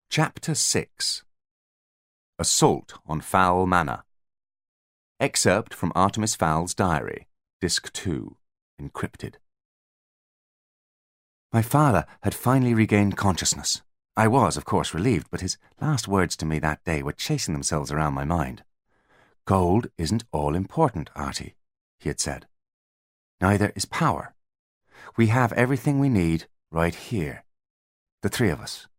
Chapter 6. Assault on Fowl Manor. Excerpt from Artemis Fowl's diary, Disc 2, encrypted. My father had finally regained consciousness. I was, of course, relieved, but his last words to me that day were chasing themselves around my mind. "Gold isn't all important, Artie," he had said. "Neither is power. We have everything we need right here. The three of us."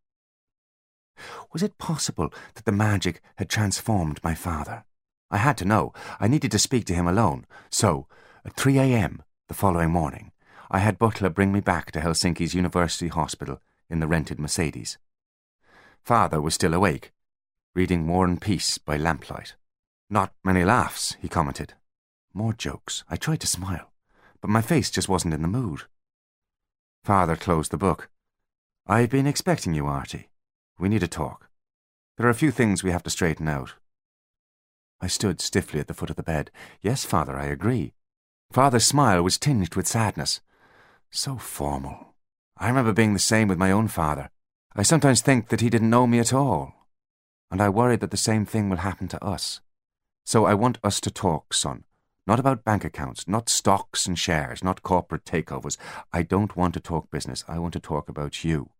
Was it possible that the magic had transformed my father? I had to know. I needed to speak to him alone. So, at 3 a.m. the following morning, I had Butler bring me back to Helsinki's University Hospital in the rented Mercedes. Father was still awake, reading War and Peace by lamplight. "Not many laughs," he commented. More jokes. I tried to smile, but my face just wasn't in the mood. Father closed the book. "I've been expecting you, Artie. We need to talk. There are a few things we have to straighten out." I stood stiffly at the foot of the bed. "Yes, Father, I agree." Father's smile was tinged with sadness. So formal. I remember being the same with my own father. I sometimes think that he didn't know me at all. And I worry that the same thing will happen to us. So I want us to talk, son. Not about bank accounts, not stocks and shares, not corporate takeovers. I don't want to talk business. I want to talk about you.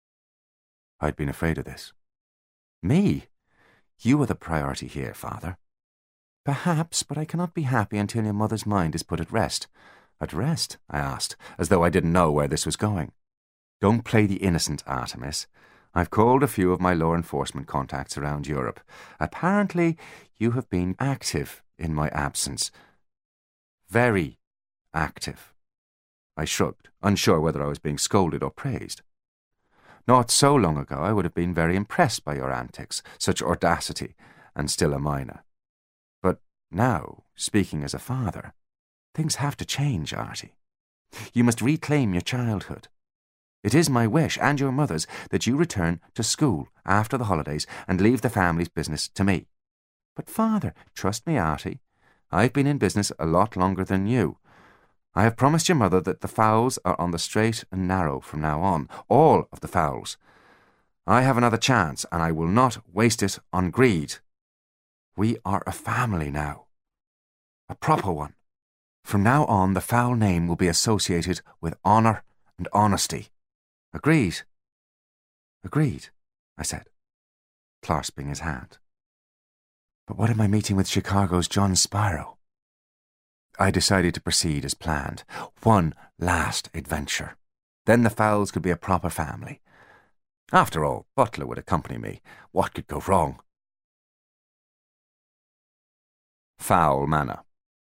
I'd been afraid of this. "Me? You are the priority here, Father." "Perhaps, but I cannot be happy until your mother's mind is put at rest." "At rest?" I asked, as though I didn't know where this was going. "Don't play the innocent, Artemis. I've called a few of my law enforcement contacts around Europe. Apparently, you have been active in my absence. Very active." I shrugged, unsure whether I was being scolded or praised. "Not so long ago I would have been very impressed by your antics, such audacity, and still a minor. But now, speaking as a father, things have to change, Artie. You must reclaim your childhood. It is my wish, and your mother's, that you return to school after the holidays and leave the family's business to me." "But, Father—" "Trust me, Artie. I've been in business a lot longer than you. I have promised your mother that the Fowls are on the straight and narrow from now on. All of the Fowls. I have another chance, and I will not waste it on greed. We are a family now. A proper one. From now on, the Fowl name will be associated with honour and honesty. Agreed?" "Agreed," I said, clasping his hand. "But what of my meeting with Chicago's John Spiro?" I decided to proceed as planned. One last adventure. Then the Fowls could be a proper family. After all, Butler would accompany me. What could go wrong? Fowl Manor.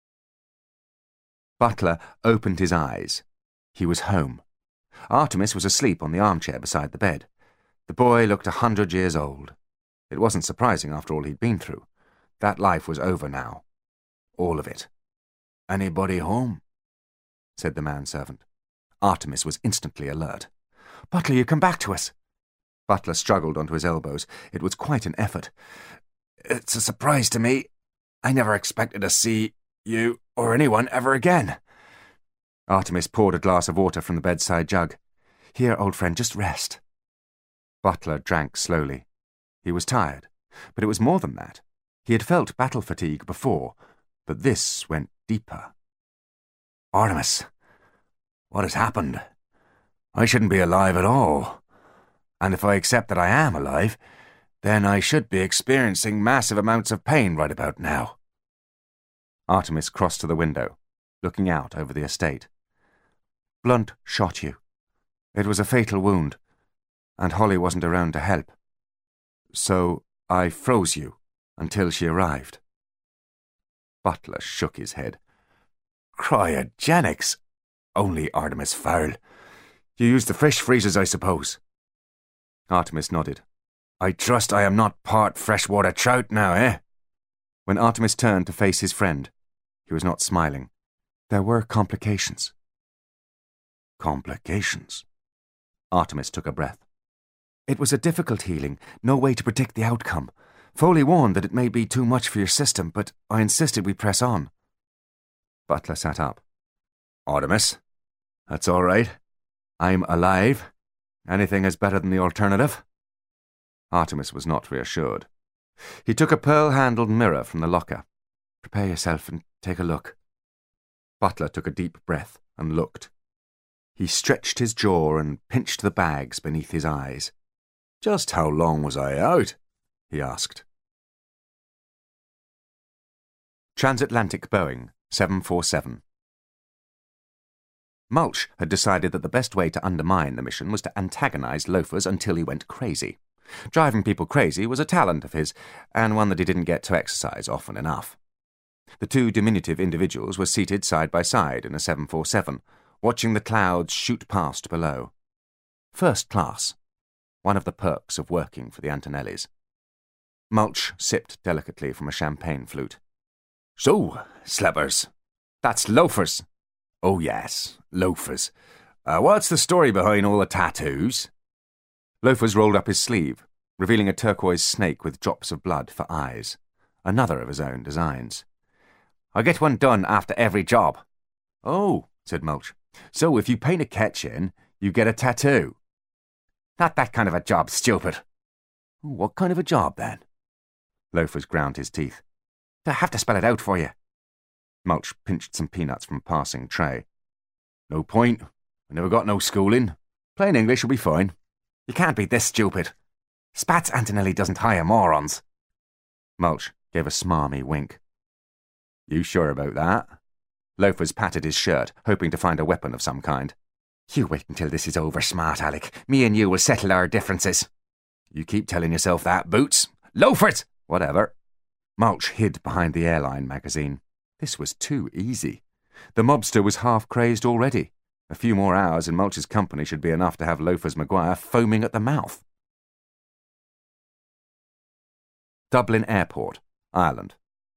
Butler opened his eyes. He was home. Artemis was asleep on the armchair beside the bed. The boy looked 100 years old. It wasn't surprising after all he'd been through. That life was over now. All of it. "Anybody home?" said the manservant. Artemis was instantly alert. "Butler, you come back to us." Butler struggled onto his elbows. It was quite an effort. "It's a surprise to me. I never expected to see you or anyone ever again." Artemis poured a glass of water from the bedside jug. "Here, old friend, just rest." Butler drank slowly. He was tired, but it was more than that. He had felt battle fatigue before, but this went deeper. "Artemis, what has happened? I shouldn't be alive at all. And if I accept that I am alive, then I should be experiencing massive amounts of pain right about now." Artemis crossed to the window, looking out over the estate. "Blunt shot you. It was a fatal wound, and Holly wasn't around to help. So I froze you until she arrived." Butler shook his head. "Cryogenics? Only Artemis Fowl. You use the fish freezers, I suppose?" Artemis nodded. "I trust I am not part freshwater trout now, eh?" When Artemis turned to face his friend, he was not smiling. There were complications. "Complications?" Artemis took a breath. "It was a difficult healing, no way to predict the outcome. Foley warned that it may be too much for your system, but I insisted we press on." Butler sat up. "Artemis, that's all right. I'm alive. Anything is better than the alternative." Artemis was not reassured. He took a pearl-handled mirror from the locker. "Prepare yourself and take a look." Butler took a deep breath and looked. He stretched his jaw and pinched the bags beneath his eyes. "Just how long was I out?" he asked. Transatlantic Boeing 747. Mulch had decided that the best way to undermine the mission was to antagonize loafers until he went crazy. Driving people crazy was a talent of his, and one that he didn't get to exercise often enough. The two diminutive individuals were seated side by side in a 747, watching the clouds shoot past below. First class, one of the perks of working for the Antonellis. Mulch sipped delicately from a champagne flute. "So, slappers, that's loafers." "Oh yes, loafers. What's the story behind all the tattoos?" Loafers rolled up his sleeve, revealing a turquoise snake with drops of blood for eyes, another of his own designs. "I get one done after every job." "Oh," said Mulch. "So if you paint a ketch in, you get a tattoo?" "Not that kind of a job, stupid." "What kind of a job, then?" Loafers ground his teeth. "Do I have to spell it out for you?" Mulch pinched some peanuts from a passing tray. "No point. I never got no schooling. Plain English will be fine." "You can't be this stupid. Spats Antonelli doesn't hire morons." Mulch gave a smarmy wink. "You sure about that?" Loafers patted his shirt, hoping to find a weapon of some kind. "You wait until this is over, smart Alec. Me and you will settle our differences." "You keep telling yourself that, Boots." "Loafers!" "Whatever." Mulch hid behind the airline magazine. This was too easy. The mobster was half-crazed already. A few more hours in Mulch's company should be enough to have Loafers Maguire foaming at the mouth. Dublin Airport, Ireland.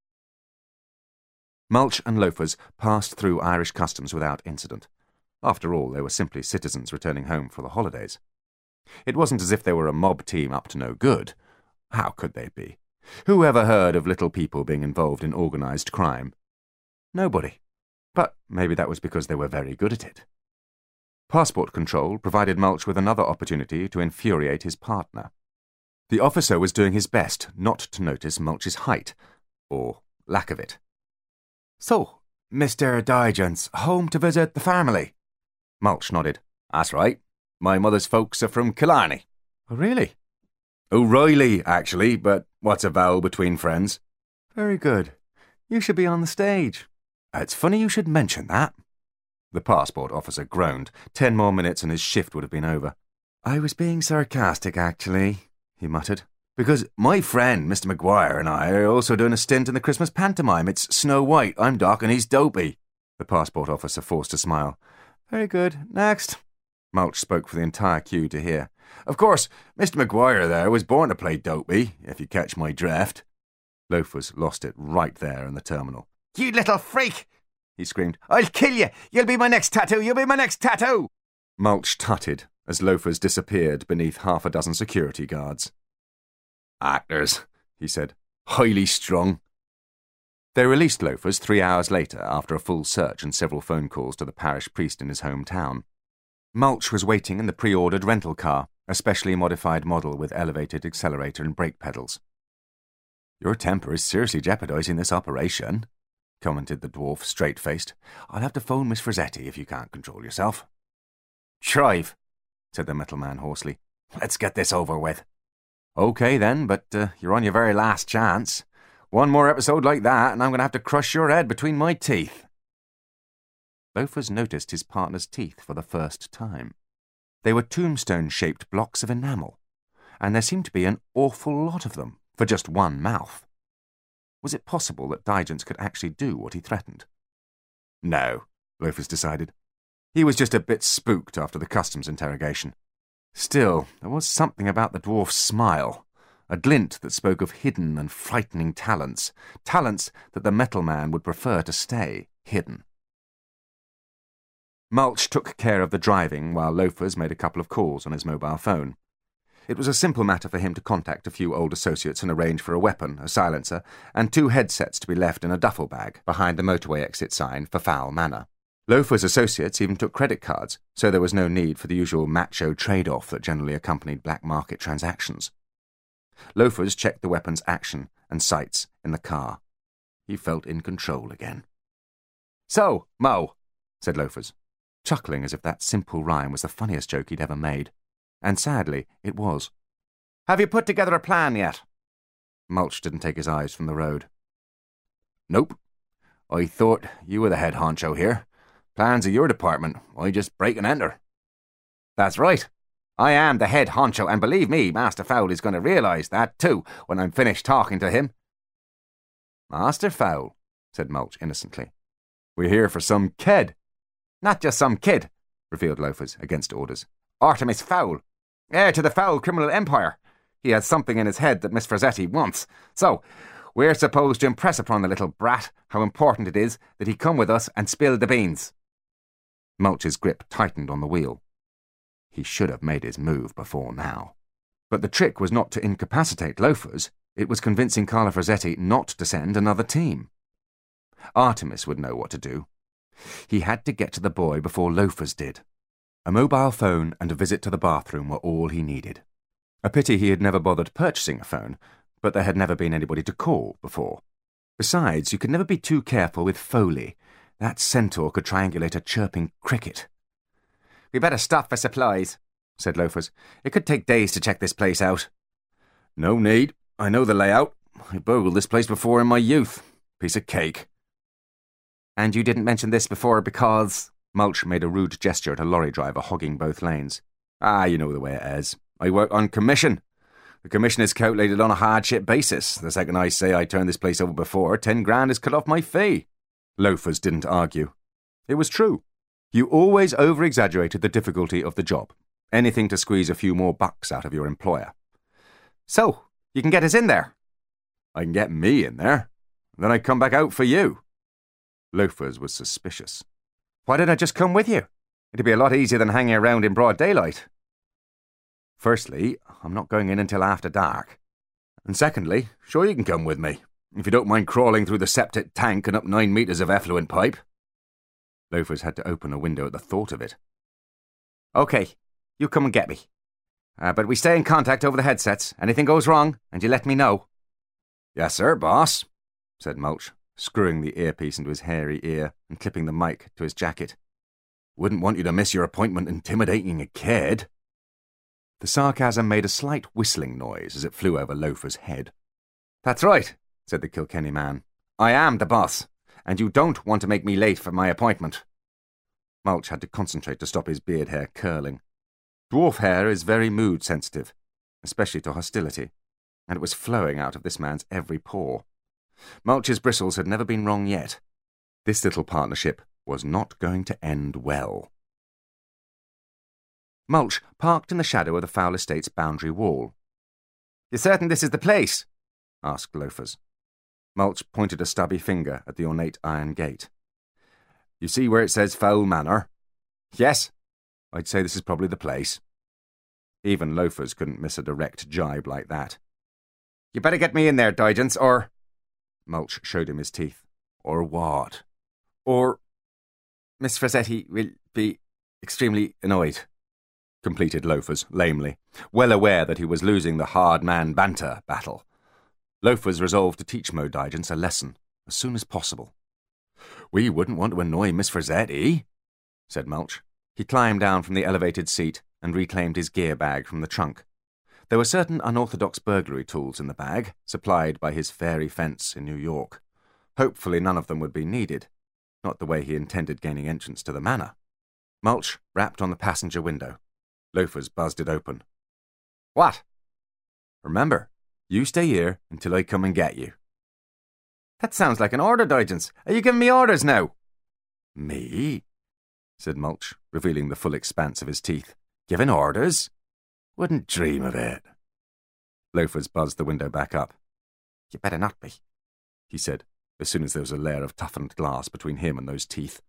Mulch and Loafers passed through Irish customs without incident. After all, they were simply citizens returning home for the holidays. It wasn't as if they were a mob team up to no good. How could they be? Who ever heard of little people being involved in organised crime? Nobody. But maybe that was because they were very good at it. Passport control provided Mulch with another opportunity to infuriate his partner. The officer was doing his best not to notice Mulch's height, or lack of it. "So, Mr. Digance, home to visit the family?" Mulch nodded. "That's right. My mother's folks are from Killarney." "Oh, really?" "O'Reilly, actually, but what's a vowel between friends?" "Very good. You should be on the stage." "It's funny you should mention that." The passport officer groaned. 10 more minutes and his shift would have been over. "I was being sarcastic, actually," he muttered, "because my friend, Mr. Maguire, and I are also doing a stint in the Christmas pantomime. It's Snow White. I'm Doc and he's Dopey." The passport officer forced a smile. "Very good. Next." Mulch spoke for the entire queue to hear. "Of course, Mr. Maguire there was born to play Dopey, if you catch my drift." Loafers lost it right there in the terminal. "You little freak!" he screamed. "I'll kill you! You'll be my next tattoo! You'll be my next tattoo!" Mulch tutted as Loafers disappeared beneath half a dozen security guards. "Actors," he said. "Highly strung." They released Loafers 3 hours later after a full search and several phone calls to the parish priest in his hometown. Mulch was waiting in the pre-ordered rental car, a specially modified model with elevated accelerator and brake pedals. "Your temper is seriously jeopardizing this operation," commented the dwarf, straight-faced. "I'll have to phone Miss Frazzetti if you can't control yourself." "Shrive," said the metal man hoarsely. "Let's get this over with." "OK, then, but you're on your very last chance. One more episode like that, and I'm going to have to crush your head between my teeth." Loafers noticed his partner's teeth for the first time. They were tombstone-shaped blocks of enamel, and there seemed to be an awful lot of them for just one mouth. Was it possible that Digance could actually do what he threatened? No, Loafers decided. He was just a bit spooked after the customs interrogation. Still, there was something about the dwarf's smile, a glint that spoke of hidden and frightening talents, talents that the metal man would prefer to stay hidden. Mulch took care of the driving while Loafers made a couple of calls on his mobile phone. It was a simple matter for him to contact a few old associates and arrange for a weapon, a silencer, and 2 headsets to be left in a duffel bag behind the motorway exit sign for Foul Manor. Loafers' associates even took credit cards, so there was no need for the usual macho trade-off that generally accompanied black market transactions. Loafers checked the weapon's action and sights in the car. He felt in control again. "So, Mo," said Loafers, chuckling as if that simple rhyme was the funniest joke he'd ever made. And sadly, it was. "Have you put together a plan yet?" Mulch didn't take his eyes from the road. "Nope. I thought you were the head honcho here. Plans are your department. I just break and enter." "That's right. I am the head honcho, and believe me, Master Fowl is going to realise that too when I'm finished talking to him." "Master Fowl," said Mulch innocently. "We're here for some kid." "Not just some kid," revealed Loafers, against orders. "Artemis Fowl, heir to the Fowl criminal empire. He has something in his head that Miss Frazetti wants. So, we're supposed to impress upon the little brat how important it is that he come with us and spill the beans." Mulch's grip tightened on the wheel. He should have made his move before now. But the trick was not to incapacitate Loafers. It was convincing Carla Frazetti not to send another team. Artemis would know what to do. He had to get to the boy before Loafers did. A mobile phone and a visit to the bathroom were all he needed. A pity he had never bothered purchasing a phone, but there had never been anybody to call before. Besides, you could never be too careful with Foley. That centaur could triangulate a chirping cricket. "We better stop for supplies," said Loafers. "It could take days to check this place out." "No need. I know the layout. I burgled this place before in my youth. Piece of cake." "And you didn't mention this before because—" Mulch made a rude gesture at a lorry driver hogging both lanes. "You know the way it is. I work on commission. The commission is calculated on a hardship basis. The second I say I turned this place over before, 10 grand is cut off my fee." Loafers didn't argue. It was true. You always over-exaggerated the difficulty of the job. Anything to squeeze a few more bucks out of your employer. "So, you can get us in there?" "I can get me in there. Then I come back out for you." Loafers was suspicious. "Why don't I just come with you? It'd be a lot easier than hanging around in broad daylight." "Firstly, I'm not going in until after dark. And secondly, sure you can come with me, if you don't mind crawling through the septic tank and up 9 metres of effluent pipe." Loafers had to open a window at the thought of it. "OK, you come and get me. But we stay in contact over the headsets. Anything goes wrong, and you let me know." "Yes, sir, boss," said Mulch, screwing the earpiece into his hairy ear and clipping the mic to his jacket. "Wouldn't want you to miss your appointment intimidating a kid." The sarcasm made a slight whistling noise as it flew over Loafers' head. "That's right," said the Kilkenny man. "I am the boss, and you don't want to make me late for my appointment." Mulch had to concentrate to stop his beard hair curling. Dwarf hair is very mood-sensitive, especially to hostility, and it was flowing out of this man's every pore. Mulch's bristles had never been wrong yet. This little partnership was not going to end well. Mulch parked in the shadow of the Fowl Estate's boundary wall. "You certain this is the place?" asked Loafers. Mulch pointed a stubby finger at the ornate iron gate. "You see where it says Fowl Manor?" "Yes." "I'd say this is probably the place." Even Loafers couldn't miss a direct jibe like that. "You better get me in there, Digence, or—" Mulch showed him his teeth. "Or what?" "Or Miss Frazetti will be extremely annoyed," completed Loafers lamely, well aware that he was losing the hard-man banter battle. Loafers resolved to teach Mo Digence a lesson as soon as possible. "We wouldn't want to annoy Miss Frazetti," said Mulch. He climbed down from the elevated seat and reclaimed his gear bag from the trunk. There were certain unorthodox burglary tools in the bag, supplied by his fairy fence in New York. Hopefully none of them would be needed, not the way he intended gaining entrance to the manor. Mulch rapped on the passenger window. Loafers buzzed it open. "What?" "Remember, you stay here until I come and get you." "That sounds like an order, Digence. Are you giving me orders now?" "Me?" said Mulch, revealing the full expanse of his teeth. "Giving orders? Wouldn't dream of it." Loafers buzzed the window back up. "You better not be," he said, as soon as there was a layer of toughened glass between him and those teeth.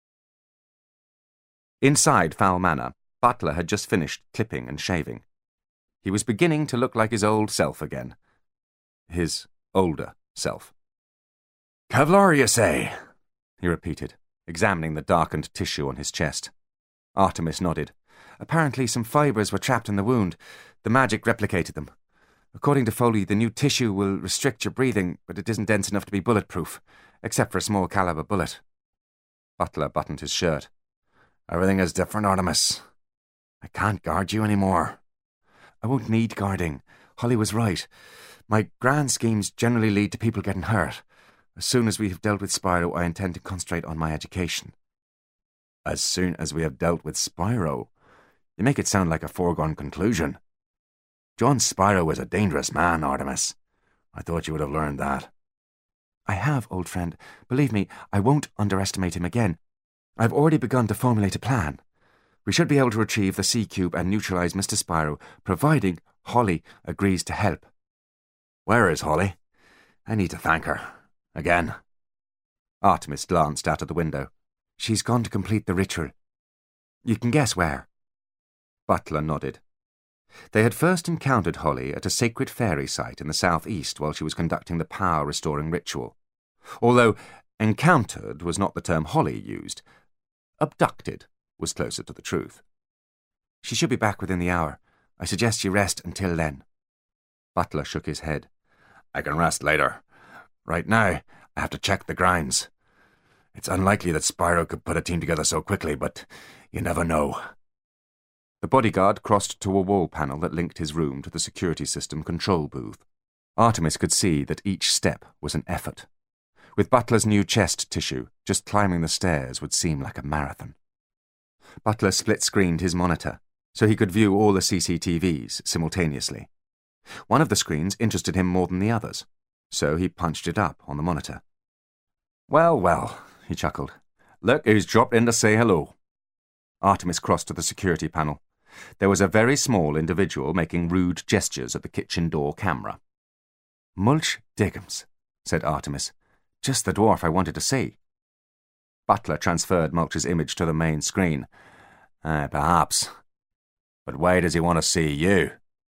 Inside Fowl Manor, Butler had just finished clipping and shaving. He was beginning to look like his old self again. His older self. "Kevlar, you say?" he repeated, examining the darkened tissue on his chest. Artemis nodded. "Apparently some fibres were trapped in the wound. The magic replicated them. According to Foley, the new tissue will restrict your breathing, but it isn't dense enough to be bulletproof, except for a small caliber bullet. Butler buttoned his shirt. Everything is different, Artemis. I can't guard you anymore. I won't need guarding. Holly was right. My grand schemes generally lead to people getting hurt. As soon as we have dealt with Spyro, I intend to concentrate on my education. As soon as we have dealt with Spyro? You make it sound like a foregone conclusion. John Spyro was a dangerous man, Artemis. I thought you would have learned that. I have, old friend. Believe me, I won't underestimate him again. I've already begun to formulate a plan. We should be able to retrieve the C-Cube and neutralize Mr. Spyro, providing Holly agrees to help. Where is Holly? I need to thank her. Again. Artemis glanced out of the window. She's gone to complete the ritual. You can guess where. Butler nodded. They had first encountered Holly at a sacred fairy site in the southeast while she was conducting the power-restoring ritual. Although encountered was not the term Holly used. Abducted was closer to the truth. She should be back within the hour. I suggest you rest until then. Butler shook his head. I can rest later. Right now, I have to check the grinds. It's unlikely that Spyro could put a team together so quickly, but you never know. The bodyguard crossed to a wall panel that linked his room to the security system control booth. Artemis could see that each step was an effort. With Butler's new chest tissue, just climbing the stairs would seem like a marathon. Butler split-screened his monitor, so he could view all the CCTVs simultaneously. One of the screens interested him more than the others, so he punched it up on the monitor. Well, well, he chuckled. Look who's dropped in to say hello. Artemis crossed to the security panel. There was a very small individual making rude gestures at the kitchen door camera. Mulch Diggums, said Artemis. Just the dwarf I wanted to see. Butler transferred Mulch's image to the main screen. Perhaps. But why does he want to see you?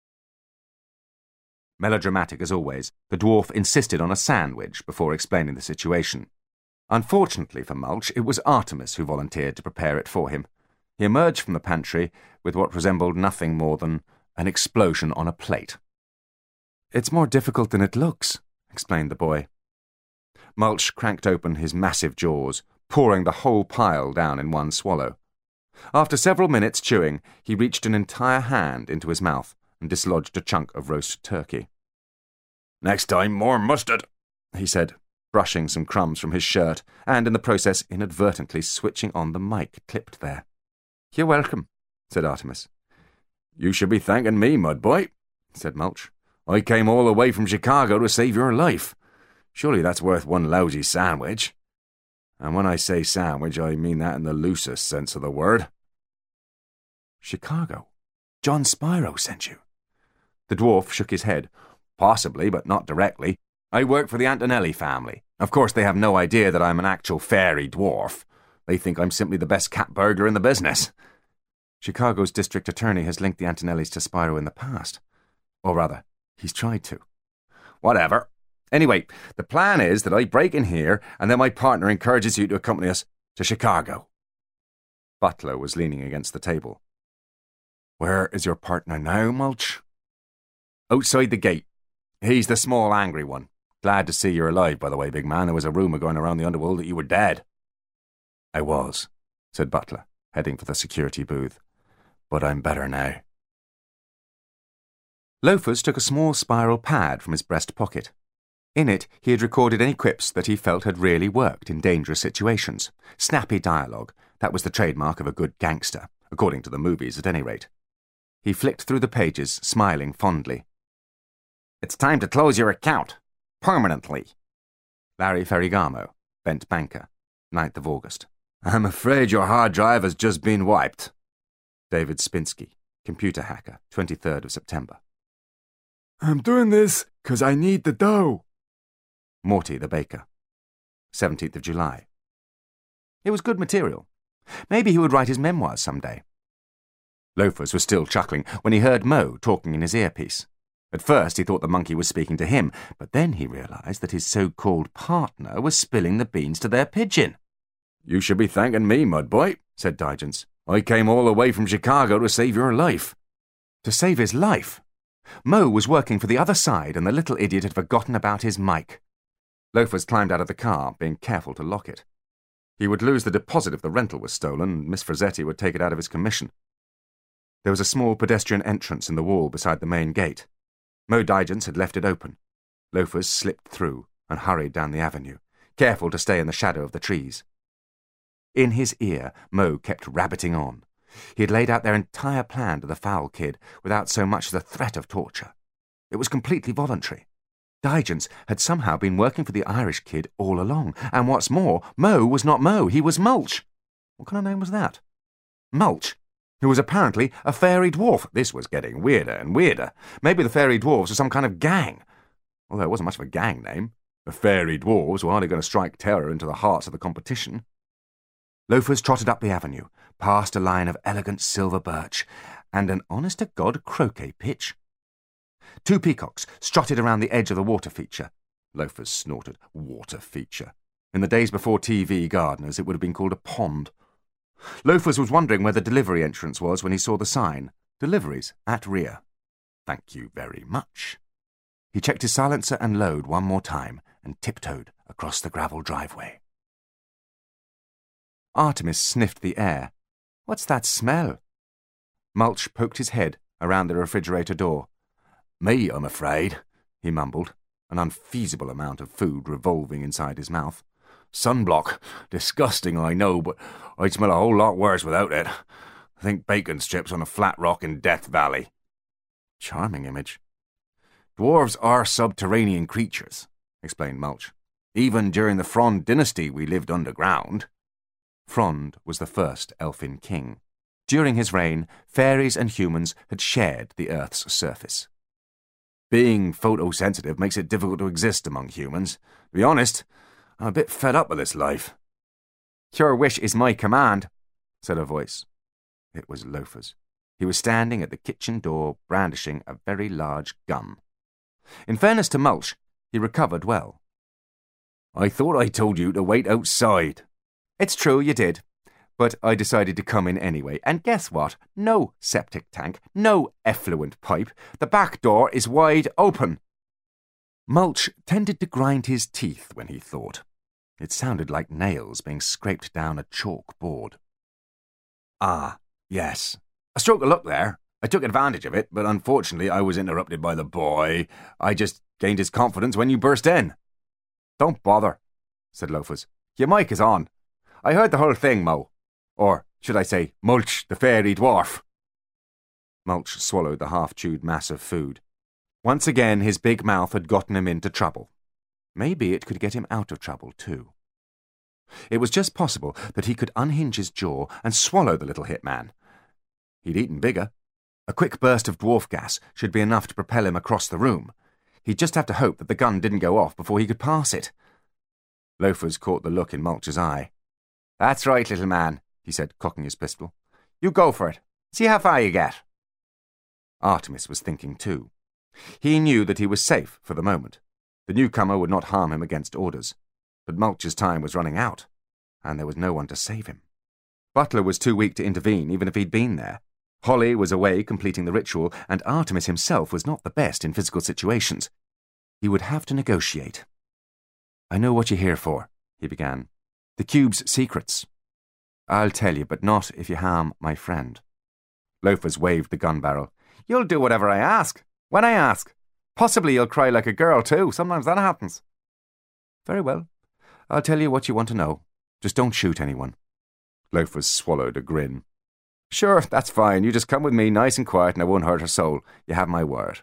Melodramatic as always, the dwarf insisted on a sandwich before explaining the situation. Unfortunately for Mulch, it was Artemis who volunteered to prepare it for him. He emerged from the pantry with what resembled nothing more than an explosion on a plate. It's more difficult than it looks, explained the boy. Mulch cranked open his massive jaws, pouring the whole pile down in one swallow. After several minutes chewing, he reached an entire hand into his mouth and dislodged a chunk of roast turkey. Next time, more mustard, he said, brushing some crumbs from his shirt and in the process inadvertently switching on the mic clipped there. You're welcome, said Artemis. You should be thanking me, mud boy, said Mulch. I came all the way from Chicago to save your life. Surely that's worth one lousy sandwich. And when I say sandwich, I mean that in the loosest sense of the word. Chicago? John Spyro sent you? The dwarf shook his head. Possibly, but not directly. I work for the Antonelli family. Of course, they have no idea that I'm an actual fairy dwarf. They think I'm simply the best cat burglar in the business. Chicago's district attorney has linked the Antonellis to Spyro in the past. Or rather, he's tried to. Whatever. Anyway, the plan is that I break in here and then my partner encourages you to accompany us to Chicago. Butler was leaning against the table. Where is your partner now, Mulch? Outside the gate. He's the small, angry one. Glad to see you're alive, by the way, big man. There was a rumour going around the underworld that you were dead. I was, said Butler, heading for the security booth. But I'm better now. Loafers took a small spiral pad from his breast pocket. In it, he had recorded any quips that he felt had really worked in dangerous situations. Snappy dialogue. That was the trademark of a good gangster, according to the movies at any rate. He flicked through the pages, smiling fondly. It's time to close your account. Permanently. Larry Ferrigamo, Bent Banker, 9th of August. I'm afraid your hard drive has just been wiped. David Spinsky, Computer Hacker, 23rd of September. I'm doing this because I need the dough. Morty the Baker, 17th of July. It was good material. Maybe he would write his memoirs someday. Loafers was still chuckling when he heard Mo talking in his earpiece. At first he thought the monkey was speaking to him, but then he realised that his so-called partner was spilling the beans to their pigeon. You should be thanking me, mud boy, said Digence. I came all the way from Chicago to save your life. To save his life? Mo was working for the other side, and the little idiot had forgotten about his mic. Loafers climbed out of the car, being careful to lock it. He would lose the deposit if the rental was stolen, and Miss Frazetti would take it out of his commission. There was a small pedestrian entrance in the wall beside the main gate. Mo Digance had left it open. Loafers slipped through and hurried down the avenue, careful to stay in the shadow of the trees. In his ear, Mo kept rabbiting on. He had laid out their entire plan to the foul kid without so much as a threat of torture. It was completely voluntary. Digance had somehow been working for the Irish kid all along, and what's more, Mo was not Mo, he was Mulch. What kind of name was that? Mulch, who was apparently a fairy dwarf. This was getting weirder and weirder. Maybe the fairy dwarves were some kind of gang. Although it wasn't much of a gang name. The fairy dwarves were hardly going to strike terror into the hearts of the competition. Loafers trotted up the avenue, past a line of elegant silver birch, and an honest-to-God croquet pitch. 2 peacocks strutted around the edge of the water feature. Loafers snorted. Water feature. In the days before TV gardeners, it would have been called a pond. Loafers was wondering where the delivery entrance was when he saw the sign. Deliveries at rear. Thank you very much. He checked his silencer and load one more time and tiptoed across the gravel driveway. Artemis sniffed the air. What's that smell? Mulch poked his head around the refrigerator door. Me, I'm afraid, he mumbled, an unfeasible amount of food revolving inside his mouth. Sunblock. Disgusting, I know, but I'd smell a whole lot worse without it. I think bacon strips on a flat rock in Death Valley. Charming image. Dwarves are subterranean creatures, explained Mulch. Even during the Frond dynasty we lived underground. Frond was the first elfin king. During his reign, fairies and humans had shared the Earth's surface. Being photosensitive makes it difficult to exist among humans. To be honest, I'm a bit fed up with this life. Your wish is my command, said a voice. It was Loafers. He was standing at the kitchen door, brandishing a very large gun. In fairness to Mulch, he recovered well. I thought I told you to wait outside. It's true, you did. But I decided to come in anyway, and guess what? No septic tank, no effluent pipe. The back door is wide open. Mulch tended to grind his teeth when he thought. It sounded like nails being scraped down a chalk board. Ah, yes. A stroke of luck there. I took advantage of it, but unfortunately I was interrupted by the boy. I just gained his confidence when you burst in. Don't bother, said Loafers. Your mic is on. I heard the whole thing, Mo. Or, should I say, Mulch, the fairy dwarf. Mulch swallowed the half-chewed mass of food. Once again his big mouth had gotten him into trouble. Maybe it could get him out of trouble, too. It was just possible that he could unhinge his jaw and swallow the little hitman. He'd eaten bigger. A quick burst of dwarf gas should be enough to propel him across the room. He'd just have to hope that the gun didn't go off before he could pass it. Loafers caught the look in Mulch's eye. That's right, little man, he said, cocking his pistol. You go for it. See how far you get. Artemis was thinking too. He knew that he was safe for the moment. The newcomer would not harm him against orders. But Mulch's time was running out, and there was no one to save him. Butler was too weak to intervene, even if he'd been there. Holly was away completing the ritual, and Artemis himself was not the best in physical situations. He would have to negotiate. I know what you're here for, he began. The cube's secrets. I'll tell you, but not if you harm my friend. Loafers waved the gun barrel. You'll do whatever I ask, when I ask. Possibly you'll cry like a girl, too. Sometimes that happens. Very well. I'll tell you what you want to know. Just don't shoot anyone. Loafers swallowed a grin. Sure, that's fine. You just come with me nice and quiet and I won't hurt a soul. You have my word.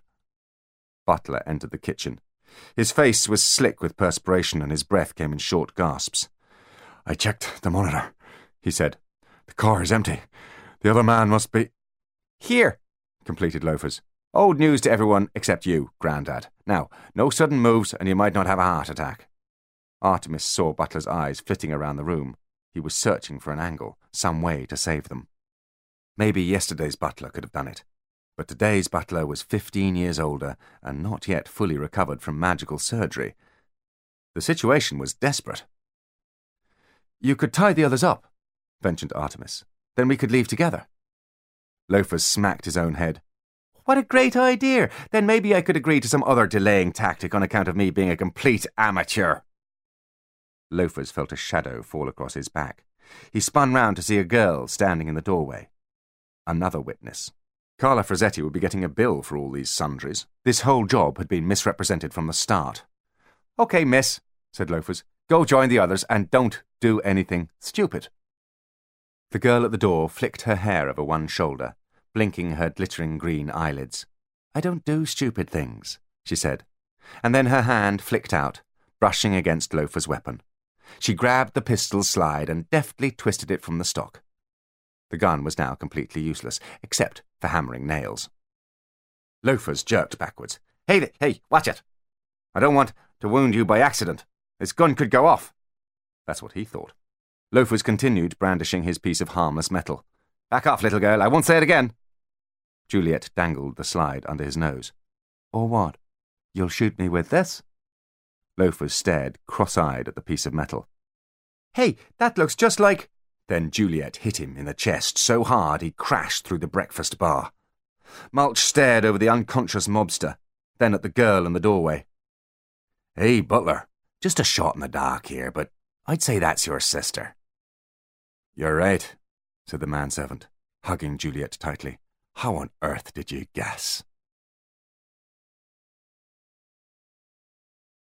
Butler entered the kitchen. His face was slick with perspiration and his breath came in short gasps. I checked the monitor, he said. The car is empty. The other man must be... Here, completed Loafers. Old news to everyone except you, Grandad. Now, no sudden moves and you might not have a heart attack. Artemis saw Butler's eyes flitting around the room. He was searching for an angle, some way to save them. Maybe yesterday's butler could have done it, but today's butler was 15 years older and not yet fully recovered from magical surgery. The situation was desperate. You could tie the others up, ventured Artemis. Then we could leave together. Loafers smacked his own head. What a great idea! Then maybe I could agree to some other delaying tactic on account of me being a complete amateur. Loafers felt a shadow fall across his back. He spun round to see a girl standing in the doorway. Another witness. Carla Frasetti would be getting a bill for all these sundries. This whole job had been misrepresented from the start. "OK, miss," said Loafers. "Go join the others and don't do anything stupid." The girl at the door flicked her hair over one shoulder, blinking her glittering green eyelids. "I don't do stupid things," she said, and then her hand flicked out, brushing against Loafer's weapon. She grabbed the pistol slide and deftly twisted it from the stock. The gun was now completely useless, except for hammering nails. Loafers jerked backwards. Hey, watch it! I don't want to wound you by accident. This gun could go off." That's what he thought. Loafers continued brandishing his piece of harmless metal. "Back off, little girl. I won't say it again." Juliet dangled the slide under his nose. "Or what? You'll shoot me with this?" Loafers stared cross-eyed at the piece of metal. "Hey, that looks just like—" Then Juliet hit him in the chest so hard he crashed through the breakfast bar. Mulch stared over the unconscious mobster, then at the girl in the doorway. "Hey, butler, just a shot in the dark here, but I'd say that's your sister." "You're right," said the manservant, hugging Juliet tightly. "How on earth did you guess?"